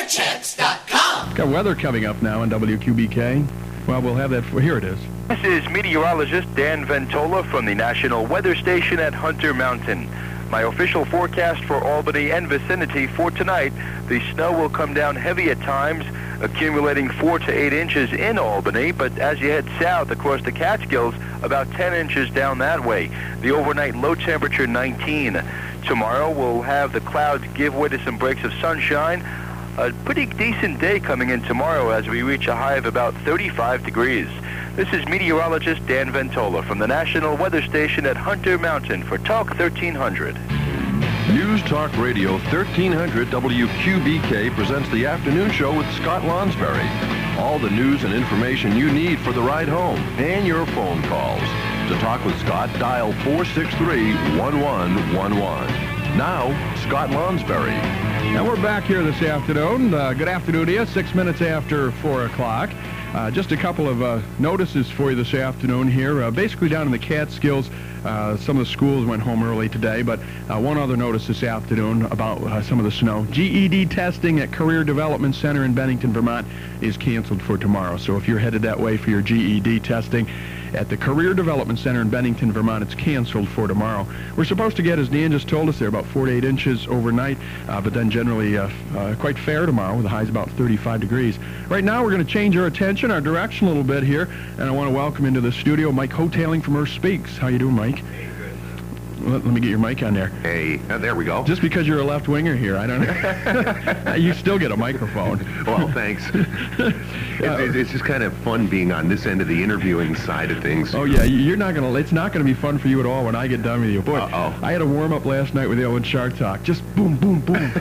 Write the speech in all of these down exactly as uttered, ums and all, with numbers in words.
Weatherchecks dot com. Got weather coming up now on W Q B K. Well, we'll have that. For, here it is. This is meteorologist Dan Ventola from the National Weather Station at Hunter Mountain. My official forecast for Albany and vicinity for tonight: the snow will come down heavy at times, accumulating four to eight inches in Albany, but as you head south across the Catskills, about ten inches down that way. The overnight low temperature nineteen. Tomorrow we'll have the clouds give way to some breaks of sunshine. A pretty decent day coming in tomorrow as we reach a high of about thirty-five degrees. This is meteorologist Dan Ventola from the National Weather Station at Hunter Mountain for Talk thirteen hundred. News Talk Radio thirteen hundred W Q B K presents the afternoon show with Scott Lonsberry. All the news and information you need for the ride home and your phone calls. To talk with Scott, dial four six three, one one one one. Now, Scott Lonsberry. And we're back here this afternoon. Uh, good afternoon to you. Six minutes after four o'clock. Uh, just a couple of uh, notices for you this afternoon here. Uh, basically down in the Catskills, uh, some of the schools went home early today, but uh, one other notice this afternoon about uh, some of the snow. G E D testing at Career Development Center in Bennington, Vermont is canceled for tomorrow. So if you're headed that way for your G E D testing at the Career Development Center in Bennington, Vermont, it's canceled for tomorrow. We're supposed to get, as Dan just told us, there about four to eight inches overnight, uh, but then generally uh, uh, quite fair tomorrow with the highs about thirty-five degrees. Right now we're going to change our attention, our direction a little bit here, and I want to welcome into the studio Mike Hotailing from Earth Speaks. How you doing, Mike? Hey, good. Let, let me get your mic on there. Hey, uh, there we go. Just because you're a left-winger here, I don't know. You still get a microphone. Well, thanks. it's, it's just kind of fun being on this end of the interviewing side of things. Oh yeah, you're not gonna. It's not gonna be fun for you at all when I get done with you. Boy, Uh-oh. I had a warm up last night with the Owen Shark Talk. Just boom, boom, boom.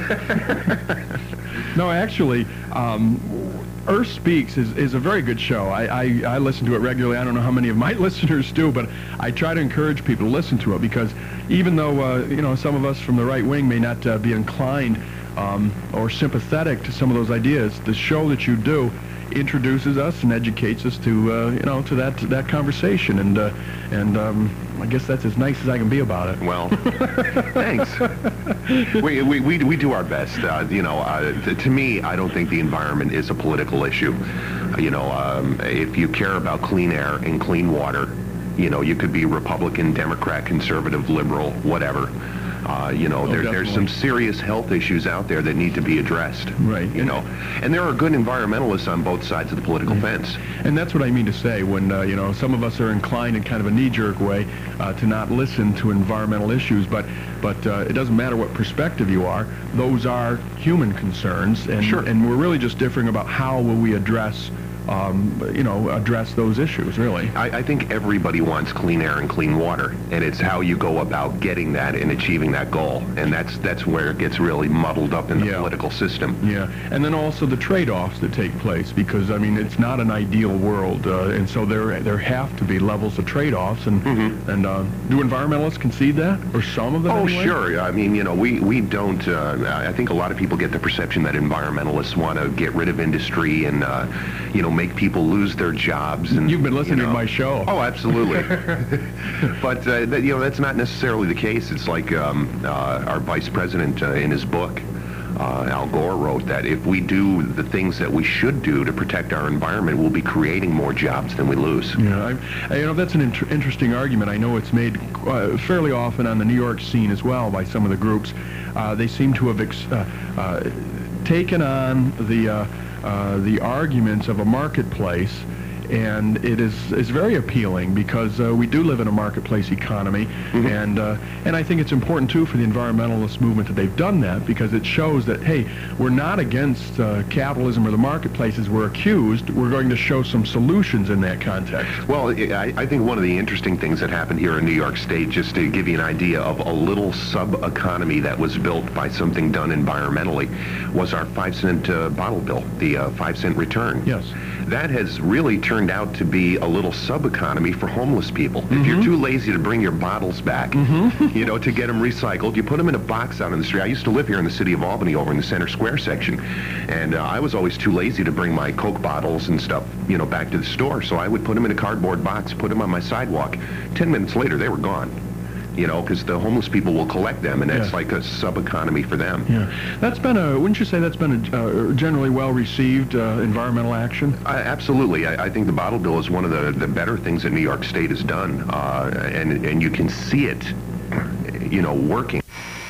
No, actually, um, Earth Speaks is, is a very good show. I, I, I listen to it regularly. I don't know how many of my listeners do, but I try to encourage people to listen to it because even though uh, you know some of us from the right wing may not uh, be inclined um, or sympathetic to some of those ideas, the show that you do introduces us and educates us to uh, you know to that to that conversation, and uh, and um, I guess that's as nice as I can be about it. Well, thanks. We, we we we do our best. Uh, you know, uh, to, to me, I don't think the environment is a political issue. Uh, you know, um, if you care about clean air and clean water, you know, you could be Republican, Democrat, conservative, liberal, whatever. Uh, you know, oh, there, there's some serious health issues out there that need to be addressed. Right. You know, and there are good environmentalists on both sides of the political right. fence. And that's what I mean to say when, uh, you know, some of us are inclined in kind of a knee-jerk way uh, to not listen to environmental issues, but but uh, it doesn't matter what perspective you are. Those are human concerns, and, sure. and we're really just differing about how will we address Um, you know, address those issues, really. I, I think everybody wants clean air and clean water, and it's how you go about getting that and achieving that goal, and that's that's where it gets really muddled up in the yeah. political system. Yeah, and then also the trade-offs that take place, because I mean it's not an ideal world, uh, and so there there have to be levels of trade-offs, and mm-hmm. and uh, do environmentalists concede that, or some of them? Oh, anyway? sure. I mean, you know, we we don't. Uh, I think a lot of people get the perception that environmentalists want to get rid of industry and uh, you know, make people lose their jobs. And you've been listening you know, to my show. Oh, absolutely. But uh, that, you know, that's not necessarily the case. It's like um, uh, our vice president uh, in his book, uh, Al Gore, wrote that if we do the things that we should do to protect our environment, we'll be creating more jobs than we lose. Yeah, I, you know, that's an inter interesting argument. I know it's made uh, fairly often on the New York scene as well by some of the groups. Uh, they seem to have ex uh, uh, taken on the uh, Uh, the arguments of a marketplace, and it is is very appealing because uh, we do live in a marketplace economy, mm-hmm. and uh, and I think it's important too for the environmentalist movement that they've done that, because it shows that hey, we're not against uh, capitalism or the marketplace as we're accused. We're going to show some solutions in that context. Well, I, I think one of the interesting things that happened here in New York State, just to give you an idea of a little sub-economy that was built by something done environmentally, was our five cent uh, bottle bill, the uh, five cent return. Yes. That has really turned out to be a little sub-economy for homeless people. Mm-hmm. If you're too lazy to bring your bottles back, mm-hmm. you know, to get them recycled, you put them in a box out on the street. I used to live here in the city of Albany over in the Center Square section, and uh, I was always too lazy to bring my Coke bottles and stuff, you know, back to the store, so I would put them in a cardboard box, put them on my sidewalk. Ten minutes later, they were gone. you know, because the homeless people will collect them, and that's Yeah. like a sub-economy for them. Yeah, that's been a, wouldn't you say that's been a uh, generally well-received uh, environmental action? I, absolutely. I, I think the bottle bill is one of the, the better things that New York State has done, uh, and, and you can see it, you know, working.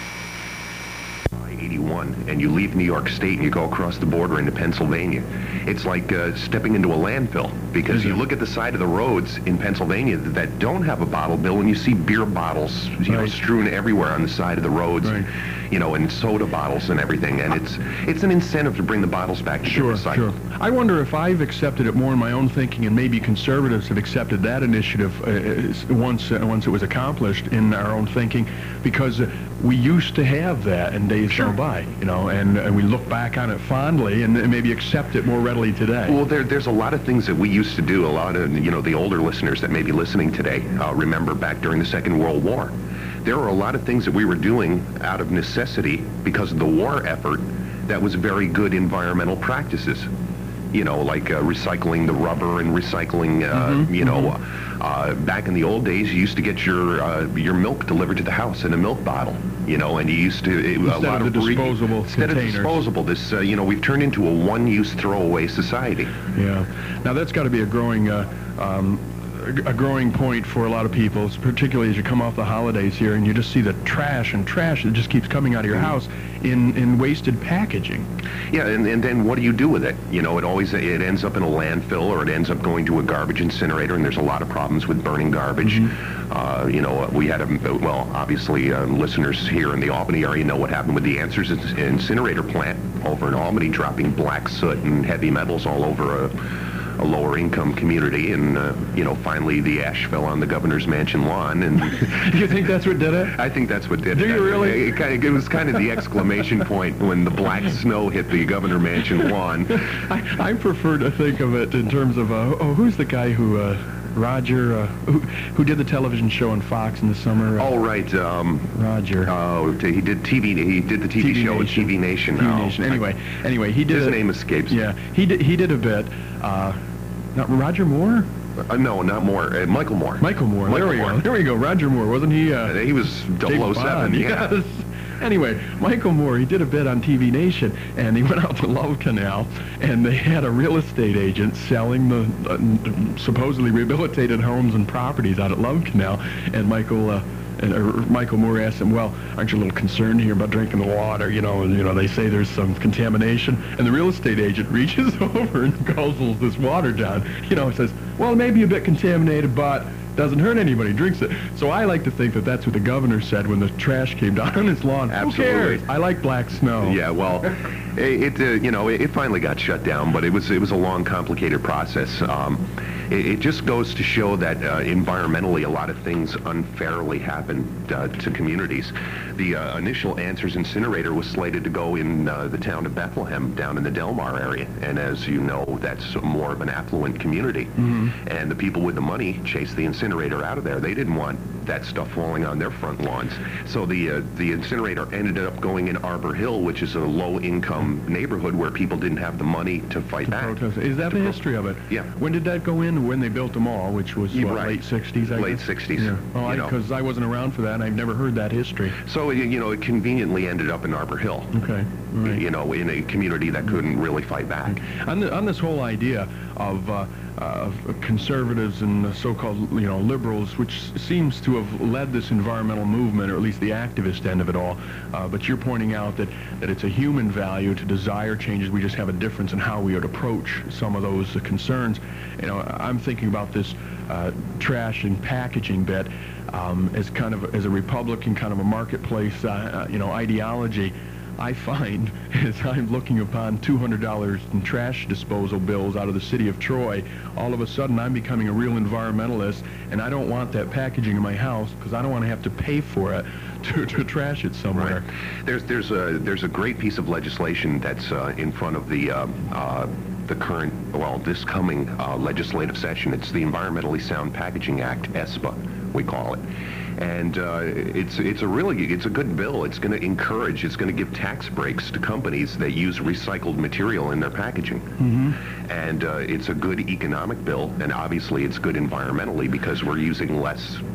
eighty-one, and you leave New York State and you go across the border into Pennsylvania. It's like uh, stepping into a landfill, because Is you it? look at the side of the roads in Pennsylvania that don't have a bottle bill, and you see beer bottles, you know, Right. strewn everywhere on the side of the roads, Right. you know, and soda bottles and everything. And it's it's an incentive to bring the bottles back to Sure, get recycled. sure. I wonder if I've accepted it more in my own thinking, and maybe conservatives have accepted that initiative uh, is- once uh, once it was accomplished in our own thinking, because uh, we used to have that in days Sure. gone by, you know, and, and we look back on it fondly and maybe accept it more readily today. Well, there, there's a lot of things that we used to do. A lot of, you know, the older listeners that may be listening today uh, remember back during the Second World War. There were a lot of things that we were doing out of necessity because of the war effort that was very good environmental practices. You know, like uh, recycling the rubber and recycling, uh, Mhm, you know, uh, back in the old days, you used to get your uh, your milk delivered to the house in a milk bottle, you know, and you used to... It, Instead a lot of the re- disposable Instead containers. of disposable, this, uh, you know, we've turned into a one-use throwaway society. Yeah. Now that's got to be a growing, uh, um, a growing point for a lot of people, particularly as you come off the holidays here and you just see the trash and trash that just keeps coming out of your house in, in wasted packaging. Yeah, and, and then what do you do with it? You know, it always it ends up in a landfill, or it ends up going to a garbage incinerator, and there's a lot of problems with burning garbage. Mm-hmm. Uh, you know, we had a, well, obviously uh, listeners here in the Albany area know what happened with the Answers incinerator plant over in Albany, dropping black soot and heavy metals all over a, a lower income community, and uh, you know, finally the ash fell on the governor's mansion lawn, and You think that's what did it? I think that's what did Do it. you really? It, kind of, it was kind of the exclamation point when the black snow hit the governor mansion lawn. I, I prefer to think of it in terms of, uh, oh, who's the guy who, uh, Roger, uh, who, who did the television show on Fox in the summer? Uh, Oh, right. Um, Roger. oh, t- he did T V. He did the T V, T V show at Nation. T V Nation. T V Oh, Nation. I- Anyway, anyway, he did. his a- name escapes. Yeah, he did. He did a bit. Uh, not Roger Moore. Uh, no, not Moore. Uh, Michael Moore. Michael Moore. Michael there we Moore. go. There we go. Roger Moore, wasn't he? Uh, Uh, he was James double oh seven. Bond, Yeah. Yes. Anyway, Michael Moore, he did a bit on T V Nation, and he went out to Love Canal, and they had a real estate agent selling the uh, supposedly rehabilitated homes and properties out at Love Canal, and Michael. Uh, And uh, Michael Moore asked him, "Well, aren't you a little concerned here about drinking the water? You know, and, you know, they say there's some contamination." And the real estate agent reaches over and guzzles this water down. You know, says, "Well, it may be a bit contaminated, but doesn't hurt anybody. Drinks it." So I like to think that that's what the governor said when the trash came down on his lawn. Absolutely. Who cares? I like black snow. Yeah, well, it, it uh, you know, it, it finally got shut down, but it was it was a long, complicated process. Um, it, it just goes to show that uh, environmentally, a lot of things unfairly happened uh, to communities. The uh, initial Answers incinerator was slated to go in uh, the town of Bethlehem, down in the Delmar area, and as you know, that's more of an affluent community. Mm-hmm. And the people with the money chased the incinerator out of there. They didn't want that stuff falling on their front lawns. So the uh, the incinerator ended up going in Arbor Hill, which is a low-income neighborhood where people didn't have the money to fight To back. protest. Is that To the pro- history of it? Yeah. When did that go in? When they built the mall, which was Yeah, what, right. late sixties, I Late guess? sixties, Yeah. Oh, you know. because I, wasn't around for that, and I've never heard that history. So, you know, it conveniently ended up in Arbor Hill. Okay. All right. You know, in a community that couldn't really fight back. On, the, on this whole idea of, uh, uh, of conservatives and the so-called, you know, liberals, which seems to have led this environmental movement, or at least the activist end of it all, uh, but you're pointing out that, that it's a human value to desire changes. We just have a difference in how we would approach some of those uh, concerns. You know, I'm thinking about this uh, trash and packaging bit um, as kind of as a Republican kind of a marketplace, uh, uh, you know, ideology. I find, as I'm looking upon two hundred dollars in trash disposal bills out of the city of Troy, all of a sudden I'm becoming a real environmentalist, and I don't want that packaging in my house because I don't want to have to pay for it to, to trash it somewhere. Right. There's there's a there's a great piece of legislation that's uh, in front of the um, uh, the current well this coming uh, legislative session. It's the Environmentally Sound Packaging Act, E S P A, we call it. And uh, it's it's a really it's a good bill. It's going to encourage, it's going to give tax breaks to companies that use recycled material in their packaging. Mm-hmm. And uh, it's a good economic bill, and obviously it's good environmentally because we're using less,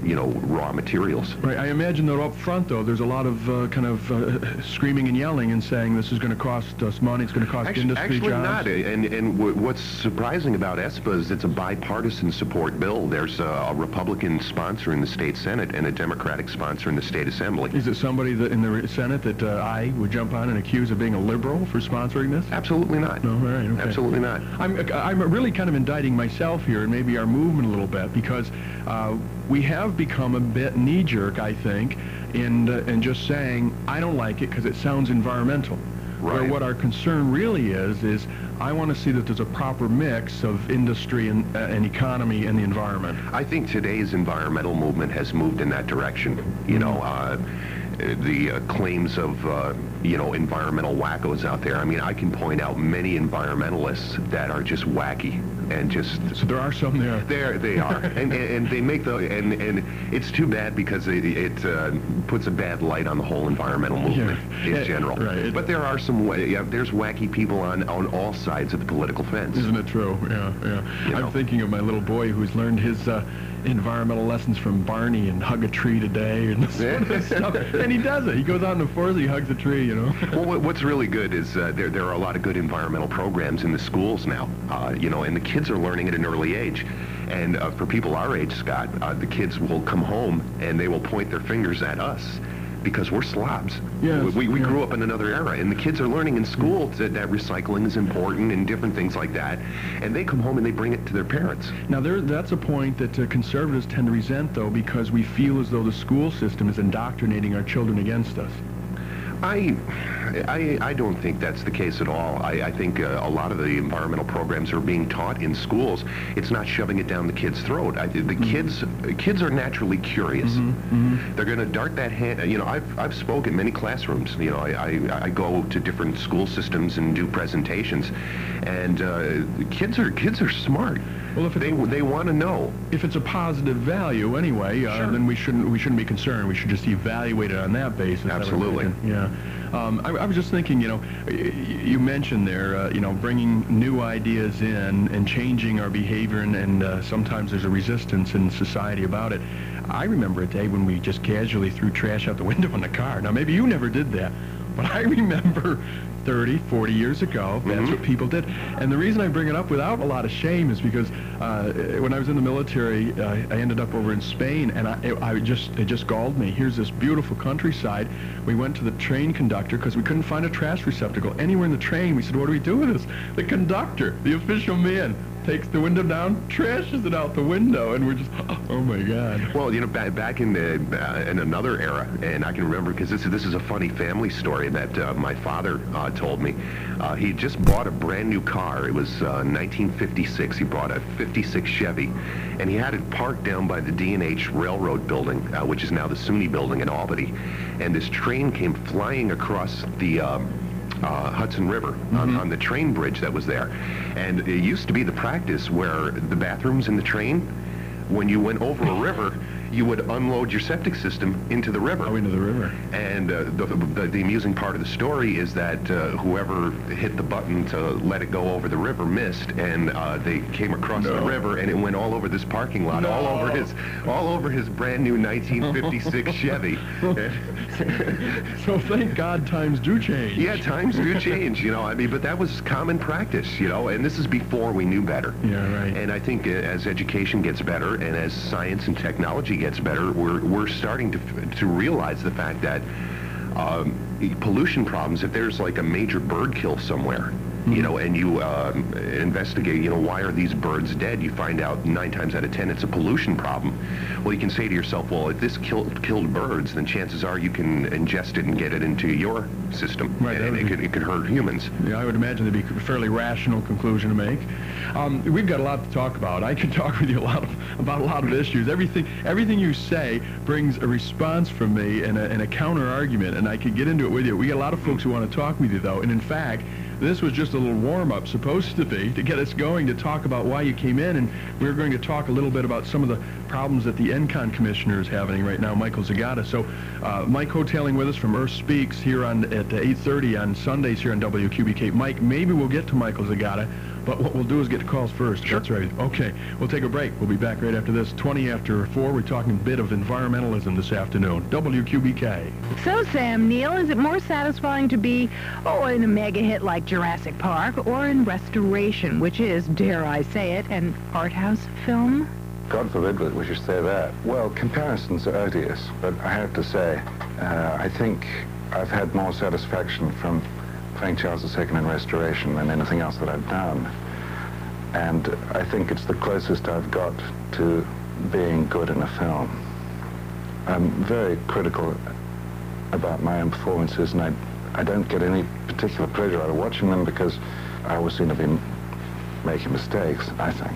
you know, raw materials. Right. I imagine that up front, though, there's a lot of uh, kind of uh, screaming and yelling and saying this is going to cost us money, it's going to cost Actually, industry actually jobs. not. And, and w what's surprising about ESPA is it's a bipartisan support bill. There's a, a Republican sponsor in the state Senate and a Democratic sponsor in the state Assembly. Is it somebody that in the Senate that uh, I would jump on and accuse of being a liberal for sponsoring this? Absolutely not. No, all right, okay. Absolutely not. I'm, I'm really kind of indicting myself here and maybe our movement a little bit because uh, we have become a bit knee-jerk, I think, in, uh, in just saying, I don't like it because it sounds environmental. Right. Where what our concern really is, is I want to see that there's a proper mix of industry and, uh, and economy and the environment. I think today's environmental movement has moved in that direction. You know, uh, the uh, claims of, uh, you know, environmental wackos out there. I mean, I can point out many environmentalists that are just wacky and just... So there are some there. There, they are. and, and, and they make the... And, and it's too bad because it, it uh, puts a bad light on the whole environmental movement Yeah. in general. Right. But there are some... Yeah, there's wacky people on, on all sides of the political fence. Isn't it true? Yeah, yeah. You I'm know. thinking of my little boy who's learned his uh, environmental lessons from Barney and hug a tree today and this sort of stuff. And he does it. He goes out in the forest, he hugs a tree, you know. Well, what- what's really good is uh, there there are a lot of good environmental programs in the schools now, uh, you know, and the kids are learning at an early age. And uh, for people our age, Scott, uh, the kids will come home and they will point their fingers at us because we're slobs. Yes, we we yeah. grew up in another era, and the kids are learning in school that, that recycling is important and different things like that. And they come home and they bring it to their parents. Now, there, that's a point that uh, conservatives tend to resent, though, because we feel as though the school system is indoctrinating our children against us. I, I, I don't think that's the case at all. I, I think uh, a lot of the environmental programs are being taught in schools. It's not shoving it down the kid's throat. I, the Mm-hmm. kids, kids are naturally curious. Mm-hmm. They're going to dart that hand. You know, I've I've spoken in many classrooms. You know, I, I, I go to different school systems and do presentations, and uh, kids are kids are smart. Well, if it's they a- they want to know. If it's a positive value, anyway, uh, Sure. then we shouldn't we shouldn't be concerned. We should just evaluate it on that basis. I would Absolutely. imagine. Yeah. Um, I, I was just thinking, you know, y- y- you mentioned there, uh, you know, bringing new ideas in and changing our behavior, and, and uh, sometimes there's a resistance in society about it. I remember a day when we just casually threw trash out the window in the car. Now, maybe you never did that, but I remember thirty, forty years ago, that's Mhm. what people did. And the reason I bring it up without a lot of shame is because uh, when I was in the military, uh, I ended up over in Spain, and I, it, I just it just galled me. Here's this beautiful countryside. We went to the train conductor because we couldn't find a trash receptacle anywhere in the train. We said, what do we do with this? The conductor, the official man, takes the window down, trashes it out the window, and we're just, oh my God. Well, you know, back, back in the, uh, in another era, and I can remember because this is this is a funny family story that uh, my father uh, told me. Uh, he just bought a brand new car. It was uh, nineteen fifty-six. He bought a fifty-six Chevy, and he had it parked down by the D and H Railroad building, uh, which is now the SUNY building in Albany. And this train came flying across the um, uh, Hudson River on, on the train bridge that was there. And it used to be the practice where the bathrooms in the train, when you went over a river, you would unload your septic system into the river. Oh, into the river. And uh, the, the, the amusing part of the story is that uh, whoever hit the button to let it go over the river missed, and uh, they came across No. the river, and it went all over this parking lot, all No. over his, all over his brand new nineteen fifty-six Chevy. So thank God times do change. Yeah, times do change, you know. I mean, but that was common practice, you know, and this is before we knew better. Yeah, right. And I think uh, as education gets better and as science and technology gets better, we're we're starting to to realize the fact that um, pollution problems. If there's like a major bird kill somewhere, you know, and you um, investigate, you know, why are these birds dead? You find out nine times out of ten it's a pollution problem. Well, you can say to yourself, well, if this killed killed birds, then chances are you can ingest it and get it into your system, Right, that and would it be- could it could hurt humans. Yeah, I would imagine that'd be a fairly rational conclusion to make. Um, we've got a lot to talk about. I can talk with you a lot of, about a lot of issues. Everything, everything you say brings a response from me and a, and a counter argument, and I could get into it with you. We got a lot of folks who want to talk with you, though, and in fact, this was just a little warm-up, supposed to be, to get us going to talk about why you came in, and we're going to talk a little bit about some of the problems that the N C O N commissioner is having right now, Michael Zagata. So, uh, Mike Hoteling with us from Earth Speaks here on at eight thirty on Sundays here on W Q B K. Mike, maybe we'll get to Michael Zagata, But what we'll do is get to calls first. Sure. That's right. Okay, we'll take a break. We'll be back right after this. twenty after four, we're talking a bit of environmentalism this afternoon. W Q B K. So, Sam Neill, is it more satisfying to be, oh, in a mega hit like Jurassic Park, or in restoration, which is, dare I say it, an art house film? God forbid that we should say that. Well, comparisons are odious, but I have to say, uh, I think I've had more satisfaction from playing Charles the Second in restoration than anything else that I've done. And I think it's the closest I've got to being good in a film. I'm very critical about my own performances, and I, I don't get any particular pleasure out of watching them because I always seem to be making mistakes, I think.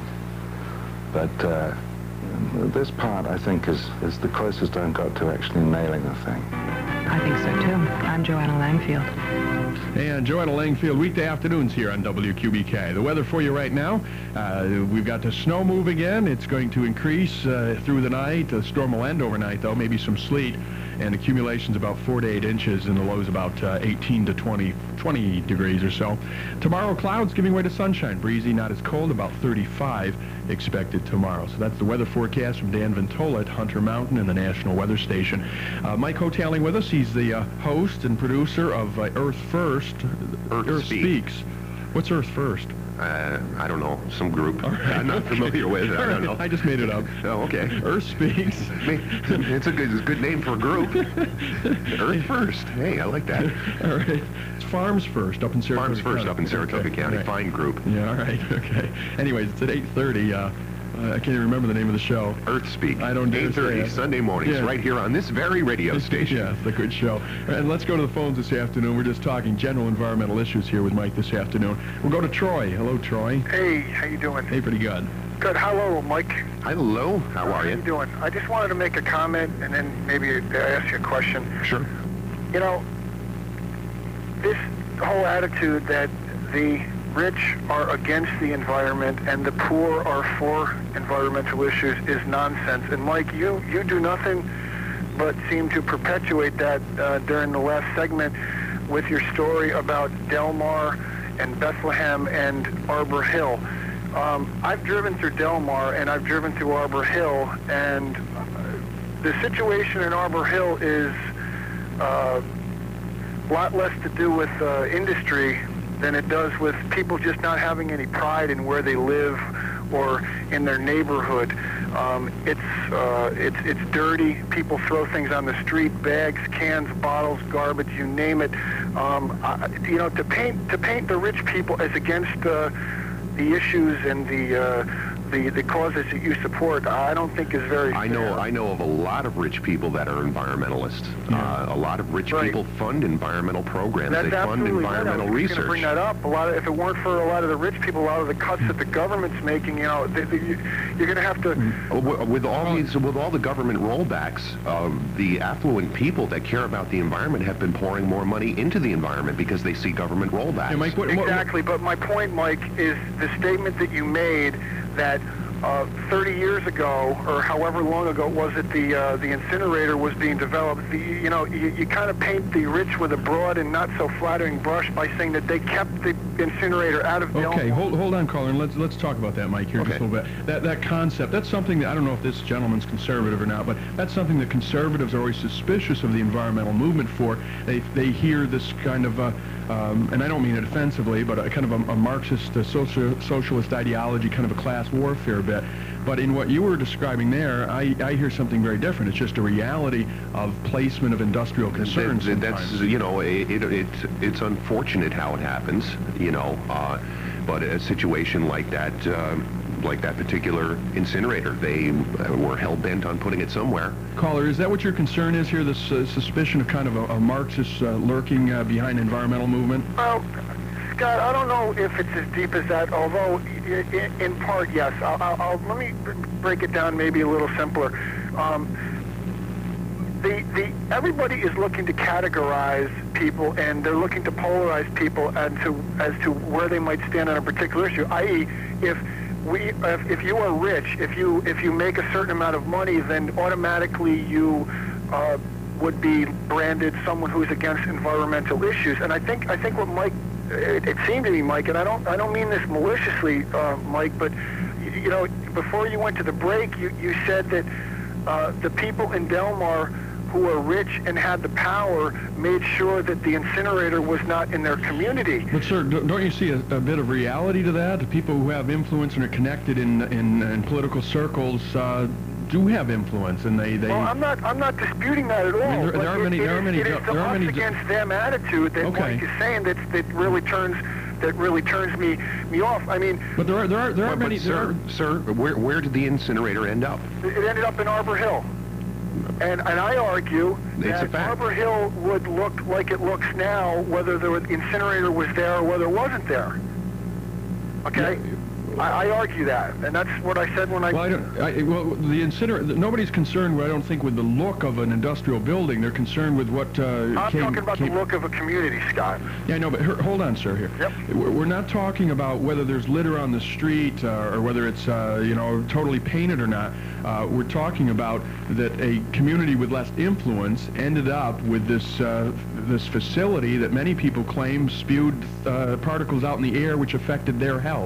But uh, this part, I think, is, is the closest I've got to actually nailing the thing. I think so, too. I'm Joanna Langfield. And Joanna Langfield, weekday afternoons here on W Q B K. The weather for you right now, uh, we've got the snow move again. It's going to increase uh, through the night. The storm will end overnight, though, maybe some sleet. And accumulations about four to eight inches, and the lows about uh, eighteen to twenty, twenty degrees or so. Tomorrow, clouds giving way to sunshine. Breezy, not as cold, about thirty-five expected tomorrow. So that's the weather forecast from Dan Ventola at Hunter Mountain and the National Weather Station. Uh, Mike Hotelling with us. He's the uh, host and producer of uh, Earth First. Earth, Earth Speak. Speaks. What's Earth First? Uh, I don't know, some group All right. I'm not familiar with. I All don't right. know. I just made it up. Oh, okay. Earth Speaks. It's a good, it's a good name for a group. Earth First. Hey, I like that. All right. It's Farms First up in Saratoga Farms First County. up in Saratoga Okay. County. Right. Fine group. Yeah, all right, okay. Anyways, it's at eight thirty. Uh, uh, I can't even remember the name of the show. Earth Speak. I don't dare eight thirty say it. Sunday mornings, Yeah. right here on this very radio station. Yeah, it's a good show. And let's go to the phones this afternoon. We're just talking general environmental issues here with Mike this afternoon. We'll go to Troy. Hello, Troy. Hey, how you doing? Hey, pretty good. Good. Hello, Mike. Hello, how are How you you? doing? I just wanted to make a comment and then maybe ask you a question. Sure. You know, this whole attitude that the rich are against the environment and the poor are for environmental issues is nonsense. And Mike, you, you do nothing but seem to perpetuate that uh, during the last segment with your story about Del Mar and Bethlehem and Arbor Hill. Um, I've driven through Del Mar and I've driven through Arbor Hill, and the situation in Arbor Hill is uh, a lot less to do with uh, industry than it does with people just not having any pride in where they live or in their neighborhood. Um, it's uh, it's it's dirty. People throw things on the street: bags, cans, bottles, garbage, you name it. Um, I, you know, to paint to paint the rich people as against uh, the issues and the uh, the the causes that you support, I don't think is very I know fair. I know of a lot of rich people that are environmentalists. Yeah. Uh, a lot of rich Right. people fund environmental programs. That's they fund absolutely right. environmental I was just research. going to bring that up. A lot of, if it weren't for a lot of the rich people, a lot of the cuts that the government's making, you know, they, they, you, you're going to have to. Uh, wi- With all these, with all the government rollbacks, uh, the affluent people that care about the environment have been pouring more money into the environment because they see government rollbacks. Hey, Mike, what, what, Exactly, but my point, Mike, is the statement that you made that uh, thirty years ago, or however long ago it was that the uh, the incinerator was being developed, the, you know, you, you kind of paint the rich with a broad and not so flattering brush by saying that they kept the incinerator out of Del Okay, Mar. hold hold on, caller, and let's let's talk about that, Mike, here Okay. just a little bit. That that concept, that's something that I don't know if this gentleman's conservative or not, but that's something that conservatives are always suspicious of the environmental movement for. They they hear this kind of, uh, um, and I don't mean it offensively, but a kind of a, a Marxist, a social, socialist ideology, kind of a class warfare bit. But in what you were describing there, I, I hear something very different. It's just a reality of placement of industrial concerns. That- that's, sometimes. you know, it, it, it's it's unfortunate how it happens, you know, uh, but a situation like that, uh, like that particular incinerator, they uh, were hell-bent on putting it somewhere. Caller, is that what your concern is here, this uh, suspicion of kind of a, a Marxist uh, lurking uh, behind environmental movement? Well, Scott, I don't know if it's as deep as that, although i- i- in part, yes. I'll, I'll, I'll, let me b- break it down maybe a little simpler. Um, the, the, everybody is looking to categorize people, and they're looking to polarize people as to, as to where they might stand on a particular issue, that is, if we, if, if you are rich, if you, if you make a certain amount of money, then automatically you uh, would be branded someone who's against environmental issues. And I think I think what Mike it, it seemed to me, Mike, and I don't I don't mean this maliciously, uh, Mike, but you know, before you went to the break, you, you said that uh, the people in Delmar who are rich and had the power made sure that the incinerator was not in their community. But sir, don't you see a, a bit of reality to that? The people who have influence and are connected in in, in political circles uh, do have influence, and they, they. Well, I'm not I'm not disputing that at all. I mean, there, there are it, many. It there is, are many. It is the there are us many. against them attitude that Okay. Mike is saying that that really turns that really turns me me off. I mean. But there are there are there are But, many. but there sir, are, sir, where where did the incinerator end up? It ended up in Arbor Hill. And, and I argue It's a that fact. Arbor Hill would look like it looks now, whether the incinerator was there or whether it wasn't there. Okay? I, I argue that, and that's what I said when I... Well, I don't. I, well, the incinerator. Nobody's concerned, I don't think, with the look of an industrial building. They're concerned with what uh, I'm came, talking about came, the look of a community, Scott. Yeah, I know, but here, hold on, sir. Here, Yep. we're, we're not talking about whether there's litter on the street uh, or whether it's uh, you know totally painted or not. Uh, we're talking about that a community with less influence ended up with this uh, this facility that many people claim spewed uh, particles out in the air, which affected their health.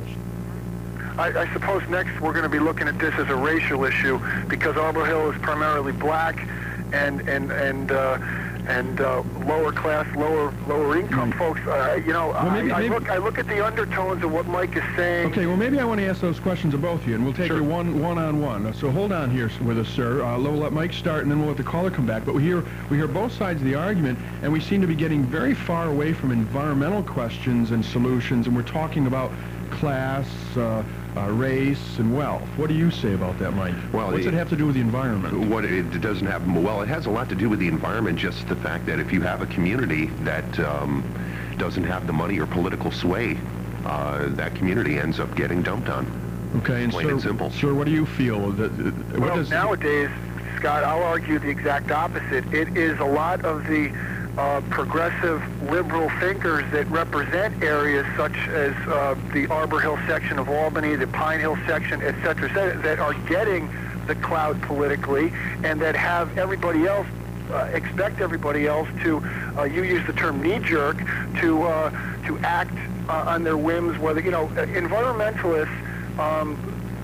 I, I suppose next we're going to be looking at this as a racial issue because Arbor Hill is primarily black, and and and uh, and uh, lower class, lower lower income Mm. folks. Uh, you know, Well, maybe- I, I maybe- look I look at the undertones of what Mike is saying. Okay, well, maybe I want to ask those questions of both of you, and we'll take Sure. you one one on one. So hold on here with us, sir. Uh, we'll let Mike start, and then we'll let the caller come back. But we hear we hear both sides of the argument, and we seem to be getting very far away from environmental questions and solutions, and we're talking about class, uh, uh, race, and wealth. What do you say about that, Mike? Well, What's it- it have to do with the environment? What it doesn't have, well, it has a lot to do with the environment, just the fact that if you have a community that um, doesn't have the money or political sway, uh, that community ends up getting dumped on. Okay, and plain sir, and simple. sir, what do you feel? That, uh, what Well, does, nowadays, Scott, I'll argue the exact opposite. It is a lot of the uh, progressive liberal thinkers that represent areas such as uh, the Arbor Hill section of Albany, the Pine Hill section, et cetera, et cetera, that are getting the clout politically and that have everybody else, uh, expect everybody else to, uh, you use the term knee-jerk, to, uh, to act uh, on their whims, whether, you know, environmentalists, um,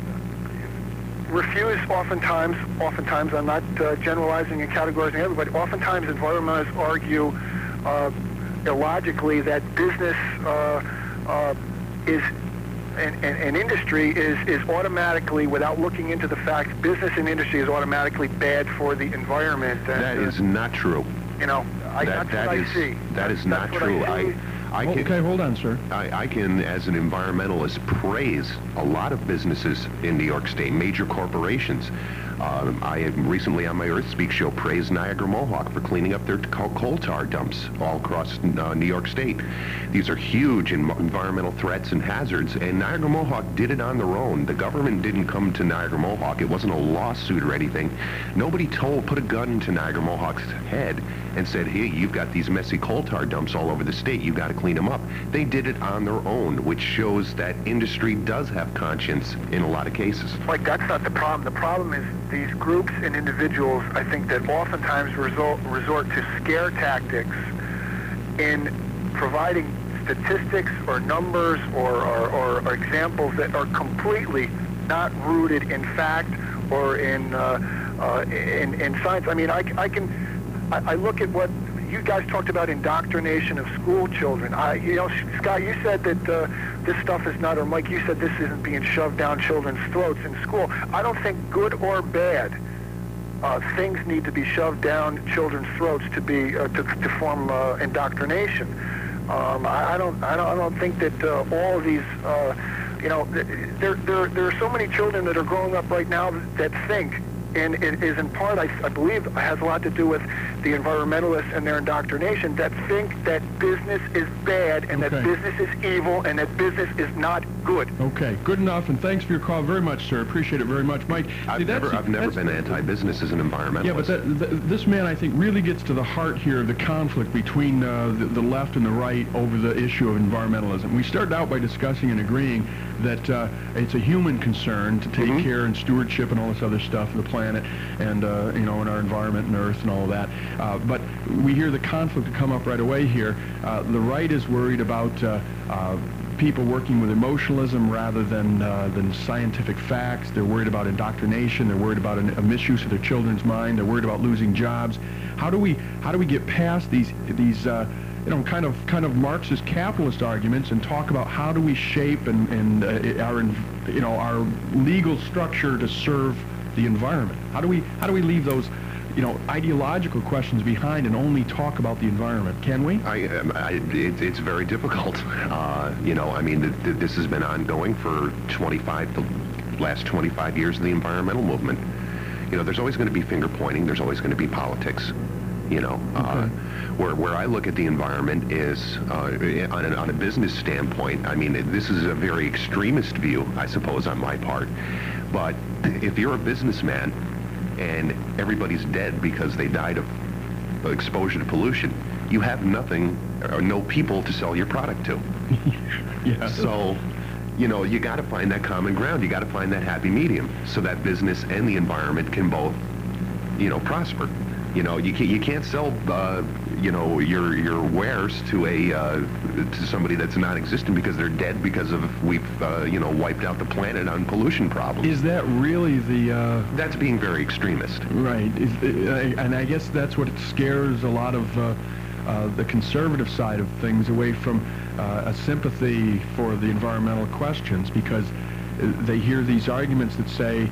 refuse oftentimes, oftentimes, I'm not uh, generalizing and categorizing everybody, oftentimes environmentalists argue uh, illogically that business uh, uh, is, and, and, and industry is, is automatically, without looking into the facts, business and industry is automatically bad for the environment. And, That uh, is not true. You know, I, That, that's that what is, I see. that is That's not what true. I, see. I, I Oh, can, okay, hold on, sir. I, I can, as an environmentalist, praise a lot of businesses in New York State, major corporations. Um, I have recently on my Earth Speak show praised Niagara Mohawk for cleaning up their coal coal tar dumps all across uh, New York State. These are huge en environmental threats and hazards, and Niagara Mohawk did it on their own. The government didn't come to Niagara Mohawk. It wasn't a lawsuit or anything. Nobody told, put a gun to Niagara Mohawk's head and said, hey, you've got these messy coal tar dumps all over the state. You've got to clean them up. They did it on their own, which shows that industry does have conscience in a lot of cases. Like, that's not the problem. The problem is these groups and individuals, I think, that oftentimes resort, resort to scare tactics in providing statistics or numbers or, or, or, or examples that are completely not rooted in fact or in uh, uh, in, in science. I mean, I, I can I, I look at what you guys talked about, indoctrination of school children. I, you know, Scott, you said that uh, this stuff is not, or Mike, you said this isn't being shoved down children's throats in school. I don't think good or bad uh, things need to be shoved down children's throats to be uh, to, to form uh, indoctrination. Um, I, I don't, I don't, I don't think that uh, all of these, uh, you know, there, there, there are so many children that are growing up right now that think. And it is in part, I, I believe, has a lot to do with the environmentalists and their indoctrination that think that business is bad and Okay. that business is evil and that business is not good. Okay, good enough, and thanks for your call very much, sir. Appreciate it very much, Mike. I've see, never, that's- I've never that's- been anti-business as an environmentalist. Yeah, but that, th this man, I think, really gets to the heart here of the conflict between uh, the, the left and the right over the issue of environmentalism. We started out by discussing and agreeing that uh, it's a human concern to take Mhm. care and stewardship and all this other stuff of the planet. planet and, uh, you know, in our environment and Earth and all of that. Uh, but we hear the conflict come up right away here. Uh, the right is worried about uh, uh, people working with emotionalism rather than uh, than scientific facts. They're worried about indoctrination. They're worried about an, a misuse of their children's mind. They're worried about losing jobs. How do we how do we get past these these uh, you know kind of kind of Marxist capitalist arguments and talk about how do we shape and and uh, our you know our legal structure to serve the environment? How do we how do we leave those you know, ideological questions behind and only talk about the environment? Can we? I, I, it, it's very difficult. Uh, you know, I mean, th th this has been ongoing for twenty-five, the last twenty-five years of the environmental movement. You know, there's always going to be finger pointing. There's always going to be politics. You know, okay. uh, where where I look at the environment is uh, on, a, on a business standpoint. I mean, this is a very extremist view, I suppose, on my part. But if you're a businessman and everybody's dead because they died of exposure to pollution, you have nothing or no people to sell your product to. Yeah. So, you know, you got to find that common ground. You got to find that happy medium so that business and the environment can both, you know, prosper. You know, you can't you can't sell uh, you know your your wares to a uh, to somebody that's non-existent because they're dead because of we've uh, you know wiped out the planet on pollution problems. Is that really the? Uh, that's being very extremist. Right, is, uh, and I guess that's what scares a lot of uh, uh, the conservative side of things away from uh, a sympathy for the environmental questions, because they hear these arguments that say,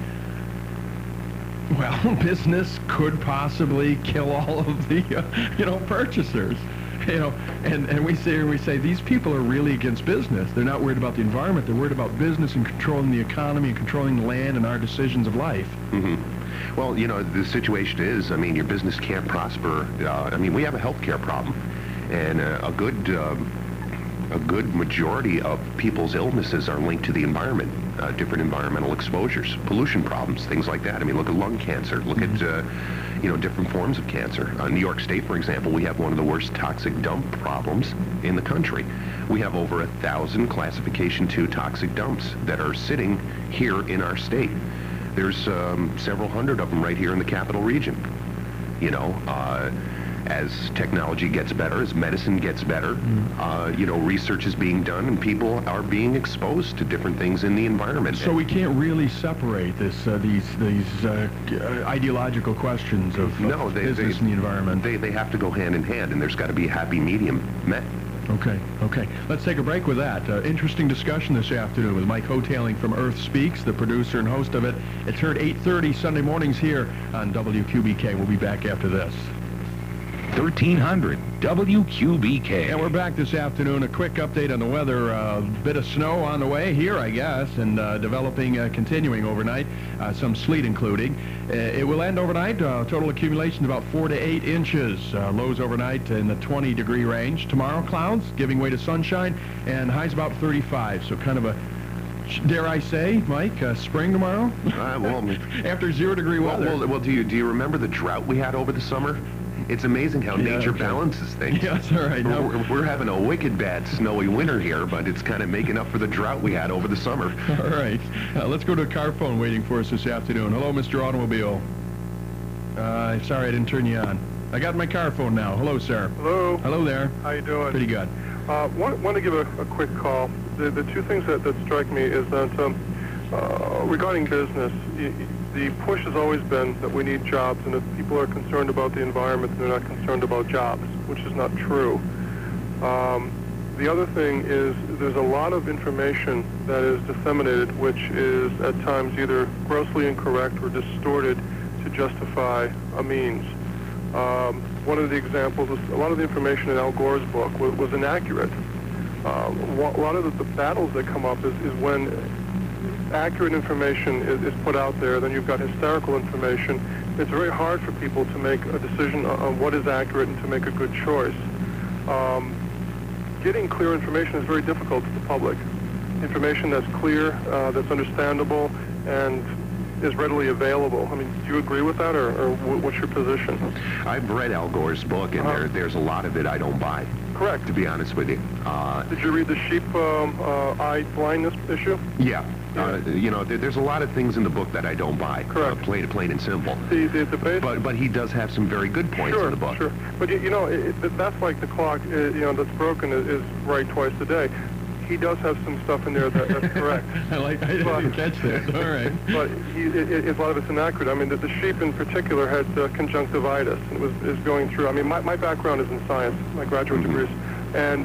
well, business could possibly kill all of the, uh, you know, purchasers, you know, and, and we say, we say these people are really against business. They're not worried about the environment. They're worried about business and controlling the economy and controlling the land and our decisions of life. Mm-hmm. Well, you know, the situation is, I mean, your business can't prosper. Uh, I mean, we have a healthcare problem, and uh, a good, um, a good majority of people's illnesses are linked to the environment. Uh, different environmental exposures, pollution problems, things like that. I mean, look at lung cancer. Look mm-hmm. at, uh, you know, different forms of cancer. Uh, New York State, for example, we have one of the worst toxic dump problems in the country. We have over a thousand classification two toxic dumps that are sitting here in our state. There's um, several hundred of them right here in the capital region. You know, uh, as technology gets better, as medicine gets better, mm. uh, you know, research is being done and people are being exposed to different things in the environment. So we can't really separate this, uh, these these uh, ideological questions of, no, of they, business they, and the environment. They, they have to go hand in hand, and there's got to be a happy medium met. Okay, okay. Let's take a break with that. Uh, interesting discussion this afternoon with Mike Hotailing from Earth Speaks, the producer and host of it. It's heard eight thirty Sunday mornings here on W Q B K. We'll be back after this. thirteen hundred W Q B K. And we're back this afternoon. A quick update on the weather. A uh, bit of snow on the way here, I guess, and uh, developing, uh, continuing overnight. Uh, some sleet including. Uh, it will end overnight. Uh, total accumulation about four to eight inches. Uh, lows overnight in the twenty degree range. Tomorrow, clouds giving way to sunshine, and highs about thirty-five. So kind of a, dare I say, Mike, uh, spring tomorrow? Uh, well, after zero degree weather. Well, well, well, do you do you remember the drought we had over the summer? It's amazing how yeah, nature okay. balances things. Yeah, that's all right. We're, Now, we're, we're having a wicked bad snowy winter here, but it's kind of making up for the drought we had over the summer. All right. Uh, let's go to a car phone waiting for us this afternoon. Hello, Mister Automobile. Uh, sorry I didn't turn you on. I got my car phone now. Hello, sir. Hello. Hello there. How you doing? Pretty good. Uh, want, want to give a, a quick call. The, the two things that, that strike me is that um, uh, regarding business, y the push has always been that we need jobs, and if people are concerned about the environment, they're not concerned about jobs, which is not true. Um, the other thing is there's a lot of information that is disseminated, which is at times either grossly incorrect or distorted to justify a means. Um, one of the examples is a lot of the information in Al Gore's book was, was inaccurate. Um, a lot of the, the battles that come up is, is when accurate information is, is put out there, then you've got hysterical information. It's very hard for people to make a decision on, on what is accurate and to make a good choice. Um, getting clear information is very difficult to the public. Information that's clear, uh, that's understandable, and is readily available. I mean, do you agree with that, or, or what's your position? I've read Al Gore's book, and uh-huh. there, there's a lot of it I don't buy. correct. To be honest with you. Uh, Did you read the sheep um, uh, eye blindness issue? Yeah. Uh, you know, there, there's a lot of things in the book that I don't buy. Correct. Uh, plain, plain and simple. The, the, the base, But but he does have some very good points sure, in the book. Sure, But, you, you know, it, it, that's like the clock, uh, you know, that's broken is, is right twice a day. He does have some stuff in there that, that's correct. I like. I didn't But- catch that. All right. But he, it, it, a lot of it's inaccurate. I mean, the, the sheep in particular had uh, conjunctivitis and was is going through. I mean, my, my background is in science, my graduate Mhm. degrees, and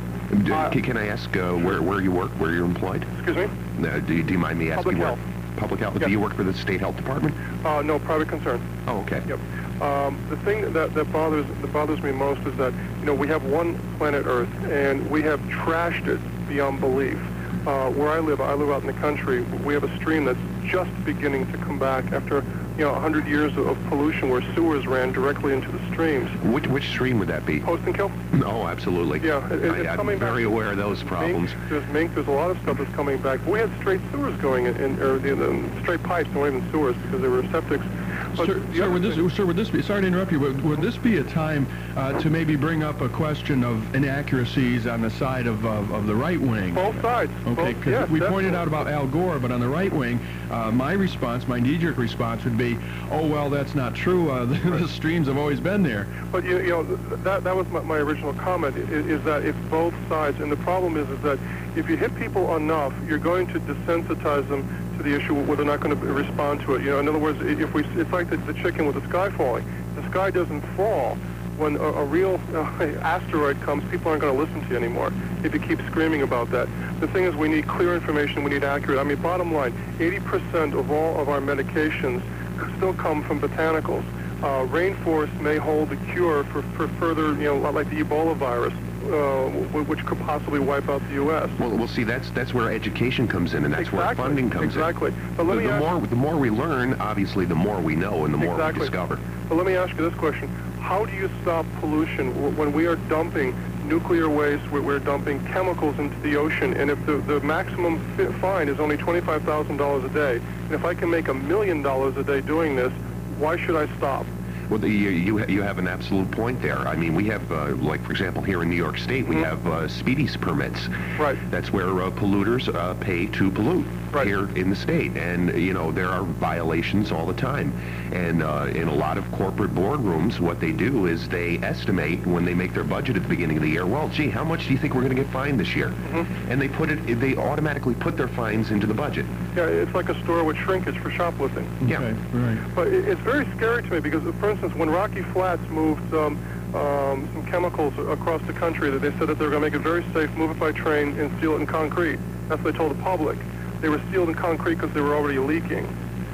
D- Uh, can, can I ask uh, where where you work, where you're employed? excuse me, Uh, do, you- do you mind me asking Public where? health. Public health. Yes. Do you work for the state health department? uh, no private concern. Oh, okay. Yep. Um, the thing that, that bothers that bothers me most is that you know we have one planet Earth and we have trashed it beyond belief. Uh, where I live, I live out in the country. We have a stream that's just beginning to come back after you know one hundred years of pollution, where sewers ran directly into the streams. Which which stream would that be? Post and kill. Oh, absolutely. Yeah, it, it, I, it's I'm coming very back. aware of those problems. Mink, there's mink. There's a lot of stuff that's coming back. We had straight sewers going in, in or the, the straight pipes, not even sewers, because they were septics. But Sir, the sir, other would this, thing- sir, would this be, sorry to interrupt you, but would this be a time uh, to maybe bring up a question of inaccuracies on the side of, of, of the right wing? both sides. Okay, both, because yes, we definitely. pointed out about Al Gore, but on the right wing, uh, my response, my knee-jerk response would be, oh, well, that's not true. Uh, the, the streams have always been there. But you, you know th- that that was my, my original comment is, is that it's both sides, and the problem is is that if you hit people enough, you're going to desensitize them to the issue where they're not going to respond to it. You know, in other words, i- if we, it's like the, the chicken with the sky falling. The sky doesn't fall. When a, a real uh, asteroid comes, people aren't going to listen to you anymore if you keep screaming about that. The thing is, we need clear information. We need accurate. I mean, bottom line, eighty percent of all of our medications still come from botanicals. Uh, rainforests may hold the cure for, for further, you know, like the Ebola virus, uh, w- which could possibly wipe out the U S Well, well, see, that's that's where education comes in, and that's where Exactly, funding comes exactly. in. But let the, me the ask- more the more we learn, obviously, the more we know, and the more Exactly. we discover. But let me ask you this question. How do you stop pollution w- when we are dumping nuclear waste, we're, we're dumping chemicals into the ocean, and if the, the maximum fi- fine is only twenty-five thousand dollars a day, and if I can make a million dollars a day doing this, why should I stop? Well, the, you you ha- you have an absolute point there. I mean, we have, uh, like for example, here in New York State, we Mhm. have uh, speedies permits. Right. That's where uh, polluters uh, pay to pollute Right. here in the state, and you know there are violations all the time. And uh, in a lot of corporate boardrooms, what they do is they estimate when they make their budget at the beginning of the year. Well, gee, how much do you think we're going to get fined this year? Mhm. And they put it, they automatically put their fines into the budget. Yeah, it's like a store with shrinkage for shoplifting. Yeah. Okay, right. But it, it's very scary to me because, for instance, when Rocky Flats moved um, um, some chemicals across the country, that they said that they were going to make it very safe, move it by train, and seal it in concrete. That's what they told the public. They were sealed in concrete because they were already leaking.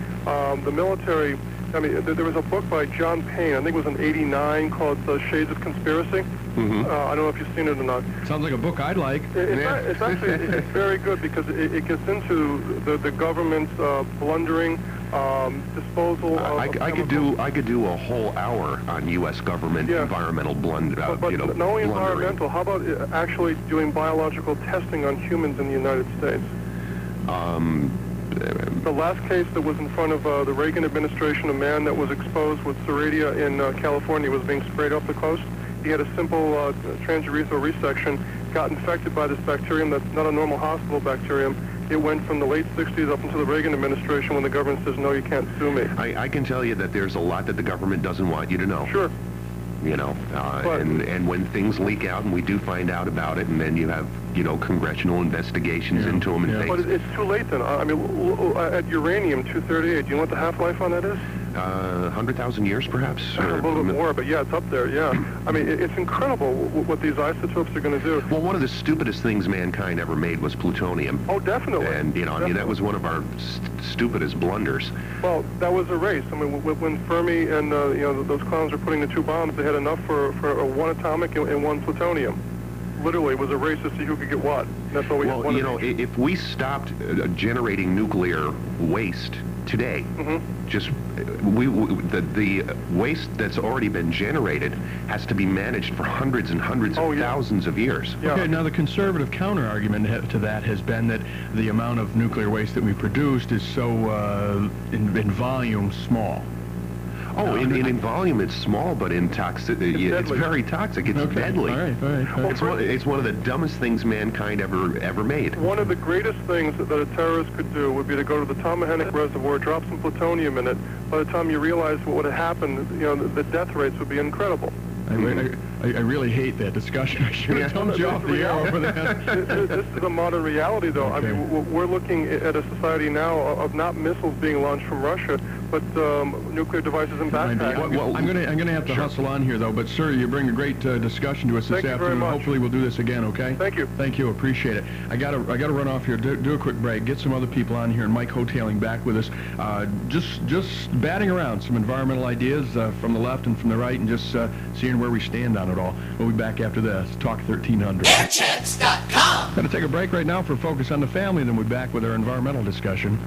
Um, the military, I mean, th- there was a book by John Payne, I think it was in eighty-nine, called uh, Shades of Conspiracy. Mhm. Uh, I don't know if you've seen it or not. Sounds like a book I'd like. It- It's, Yeah. a- it's actually it's very good because it, it gets into the, the government's uh, blundering um, disposal of, I, of I could chemicals. do I could do a whole hour on U S government Yeah. environmental blund, uh, But, but you know, not only blundering. environmental, how about uh, actually doing biological testing on humans in the United States? Um, The last case that was in front of uh, the Reagan administration, a man that was exposed with Serratia in uh, California was being sprayed off the coast. He had a simple uh, transurethral resection, got infected by this bacterium that's not a normal hospital bacterium. It went from the late sixties up into the Reagan administration when the government says, no, you can't sue me. I, I can tell you that there's a lot that the government doesn't want you to know. Sure. You know, uh, But- and and when things leak out and we do find out about it, and then you have you know congressional investigations Yeah, into them and yeah. But things. it- it's too late then. I mean, w- w- at uranium two thirty-eight, do you know what the half-life on that is? Uh, one hundred thousand years, perhaps? A little bit more, but yeah, it's up there, yeah. I mean, it- it's incredible w- what these isotopes are going to do. Well, one of the stupidest things mankind ever made was plutonium. Oh, definitely. And, you know, I mean, that was one of our st- stupidest blunders. Well, that was a race. I mean, w- when Fermi and, uh, you know, those clowns were putting the two bombs, they had enough for, for one atomic and, and one plutonium. Literally, it was a race to see who could get what. That's all we had. Well, one you of know, each. i- if we stopped uh, generating nuclear waste today, Mhm. just uh, we, we the, the waste that's already been generated has to be managed for hundreds and hundreds Oh, of yeah. thousands of years. Yeah. Okay, now the conservative counter-argument ha- to that has been that the amount of nuclear waste that we produced is so, uh, in, in volume, small. Oh, in, in, in volume it's small, but in toxic, it's, it's very toxic. It's okay. deadly. All right, all right, all right. It's, one, it's one of the dumbest things mankind ever ever made. One of the greatest things that, that a terrorist could do would be to go to the Tomahennick Reservoir, drop some plutonium in it. By the time you realize what would have happened, you know, the, the death rates would be incredible. I, I, I really hate that discussion. I should have dumped you off the air over that. This is a modern reality, though. Okay. I mean, we're looking at a society now of not missiles being launched from Russia, but um, nuclear devices in backpacks. Well, well, I'm going to I'm going to have to sure. hustle on here, though. But sir, you bring a great uh, discussion to us this Thank afternoon. You very much. Hopefully, we'll do this again. Okay. Thank you. Thank you. Appreciate it. I got to I got to run off here. Do, do a quick break. Get some other people on here, and Mike Hotailing back with us. Uh, just just batting around some environmental ideas uh, from the left and from the right, and just uh, seeing where we stand on it all. We'll be back after this. Talk thirteen hundred. air checks dot com. Going to take a break right now for Focus on the Family, then we'll be back with our environmental discussion.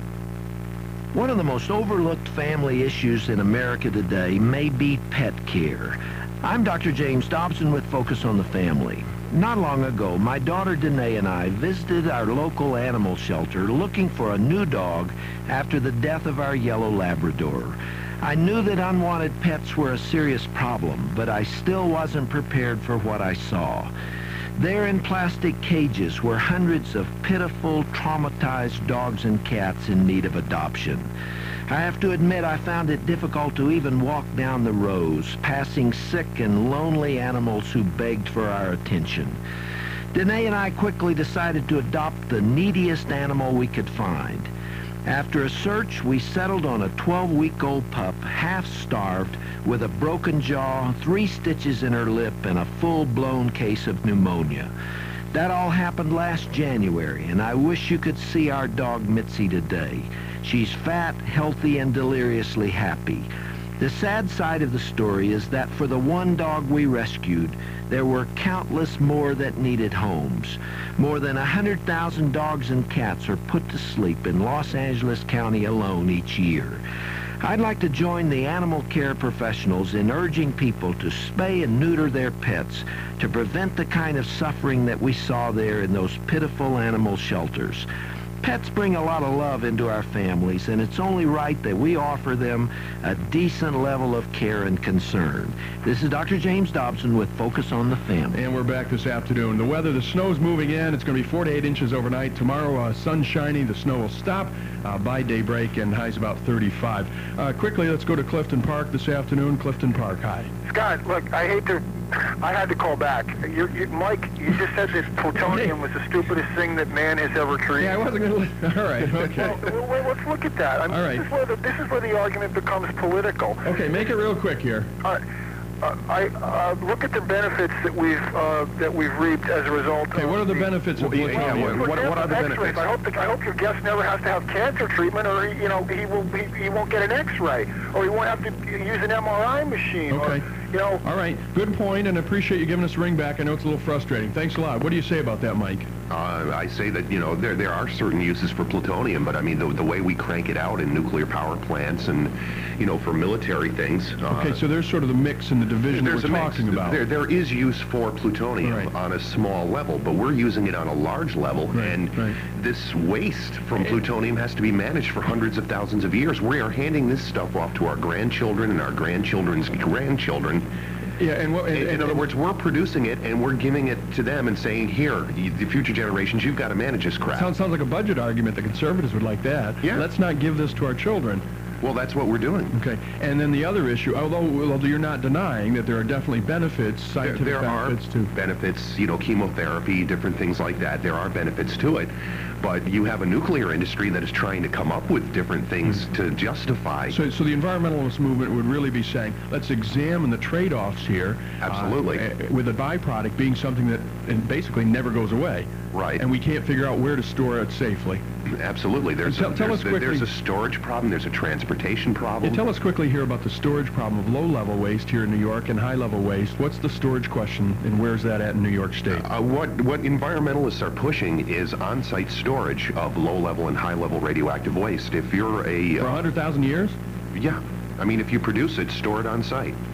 One of the most overlooked family issues in America today may be pet care. I'm Doctor James Dobson with Focus on the Family. Not long ago, my daughter Danae and I visited our local animal shelter looking for a new dog after the death of our yellow Labrador. I knew that unwanted pets were a serious problem, but I still wasn't prepared for what I saw. There in plastic cages were hundreds of pitiful, traumatized dogs and cats in need of adoption. I have to admit I found it difficult to even walk down the rows, passing sick and lonely animals who begged for our attention. Danae and I quickly decided to adopt the neediest animal we could find. After a search, we settled on a twelve-week-old pup, half-starved, with a broken jaw, three stitches in her lip, and a full-blown case of pneumonia. That all happened last January, and I wish you could see our dog Mitzi today. She's fat, healthy, and deliriously happy. The sad side of the story is that for the one dog we rescued, there were countless more that needed homes. More than one hundred thousand dogs and cats are put to sleep in Los Angeles County alone each year. I'd like to join the animal care professionals in urging people to spay and neuter their pets to prevent the kind of suffering that we saw there in those pitiful animal shelters. Pets bring a lot of love into our families, and it's only right that we offer them a decent level of care and concern. This is Doctor James Dobson with Focus on the Family. And we're back this afternoon. The weather, the snow's moving in. It's going to be four to eight inches overnight. Tomorrow, uh, sun shining. The snow will stop uh, by daybreak, and highs about thirty-five. Uh, quickly, let's go to Clifton Park this afternoon. Clifton Park, hi. Scott, look, I hate to... I had to call back. You, you, Mike, you just said that plutonium was the stupidest thing that man has ever created. Yeah, I wasn't going to... All right, okay. Well, well, let's look at that. I mean, All right. This is, where the, this is where the argument becomes political. Okay, make it real quick here. All right. Uh, I uh, look at the benefits that we've uh, that we've reaped as a result. Okay, of what are the benefits of Well, yeah, plutonium? what, what, what are the X-rays. benefits? I hope the, I hope your guest never has to have cancer treatment, or he, you know he will he, he won't get an X-ray, or he won't have to use an M R I machine. Okay. Or, you know. All right, good point, and I appreciate you giving us a ring back. I know it's a little frustrating. Thanks a lot. What do you say about that, Mike? Uh, I say that, you know, there there are certain uses for plutonium, but I mean, the, the way we crank it out in nuclear power plants and, you know, for military things. Uh, Okay, so there's sort of the mix and the division that there's we're a mix. talking about. There, there is use for plutonium Right. on a small level, but we're using it on a large level, Right, and right. this waste from plutonium has to be managed for hundreds of thousands of years. We are handing this stuff off to our grandchildren and our grandchildren's grandchildren. Yeah, and what... And, In, in and- other words, we're producing it, and we're giving it to them and saying, here, you, the future generations, you've got to manage this crap. Sounds, sounds like a budget argument. The conservatives would like that. Yeah. Let's not give this to our children. Well, that's what we're doing. Okay, and then the other issue, although, although you're not denying that there are definitely benefits, There, scientific there are benefits to... benefits, you know, chemotherapy, different things like that. There are benefits to it. But you have a nuclear industry that is trying to come up with different things to justify. So, so the environmentalist movement would really be saying, let's examine the trade-offs here. Absolutely. Uh, with a byproduct being something that uh, basically never goes away. Right. And we can't figure out where to store it safely. Absolutely. There's, Tell- a, tell there's, us quickly- there's a storage problem. There's a transportation problem. Yeah, tell us quickly here about the storage problem of low-level waste here in New York and high-level waste. What's the storage question, and where's that at in New York State? Uh, what what environmentalists are pushing is on-site storage of low-level and high-level radioactive waste. If you're a... For one hundred thousand years? Yeah. I mean, if you produce it, store it on site.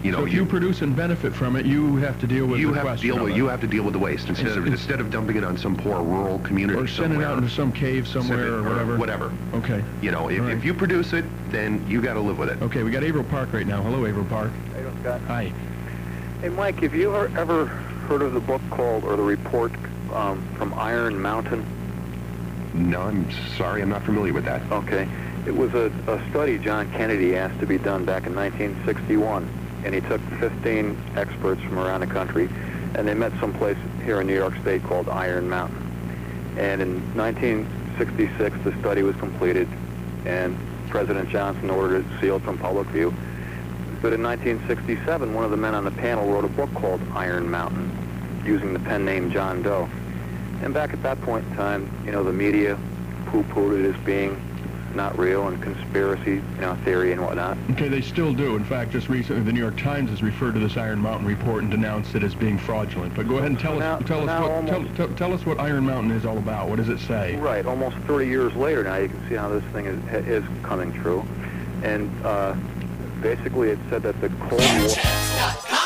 You know, so if you, you produce and benefit from it, you have to deal with you the have to question deal with of it. you have to deal with the waste instead It's- of it's- instead of dumping it on some poor rural community Or send it somewhere. out into some cave somewhere Send it- or whatever. Whatever. Okay. You know, if, All right. if you produce it, then you got to live with it. Okay, we got Averill Park right now. Hello, Averill Park. Hey, Scott. Hi. Hey, Mike, have you he- ever heard of the book called, or the report um, from Iron Mountain? No, I'm sorry, I'm not familiar with that. Okay. It was a, a study John Kennedy asked to be done back in nineteen sixty-one, and he took fifteen experts from around the country, and they met someplace here in New York State called Iron Mountain. And in nineteen sixty-six, the study was completed, and President Johnson ordered it sealed from public view. But in nineteen sixty-seven, one of the men on the panel wrote a book called Iron Mountain, using the pen name John Doe. And back at that point in time, you know, the media poo-pooed it as being not real and conspiracy, you know, theory and whatnot. Okay, they still do. In fact, just recently, the New York Times has referred to this Iron Mountain report and denounced it as being fraudulent. But go ahead and tell So now- us, tell so us now what, tell, almost- tell, tell us what Iron Mountain is all about. What does it say? Right, almost thirty years later now, you can see how this thing is, is coming true. And uh, basically it said that the Cold War...